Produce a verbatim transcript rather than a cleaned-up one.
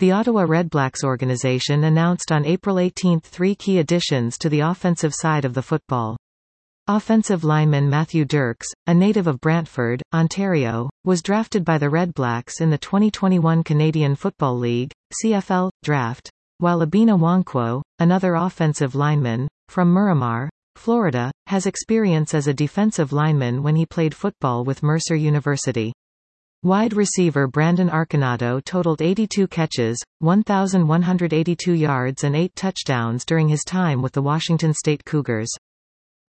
The Ottawa Redblacks organization announced on April eighteenth three key additions to the offensive side of the football. Offensive lineman Matthew Dirks, a native of Brantford, Ontario, was drafted by the Redblacks in the twenty twenty-one Canadian Football League, C F L, draft, while Abina Nwankwo, another offensive lineman, from Miramar, Florida, has experience as a defensive lineman when he played football with Mercer University. Wide receiver Brandon Arconato totaled eighty-two catches, one thousand one hundred eighty-two yards and eight touchdowns during his time with the Washington State Cougars.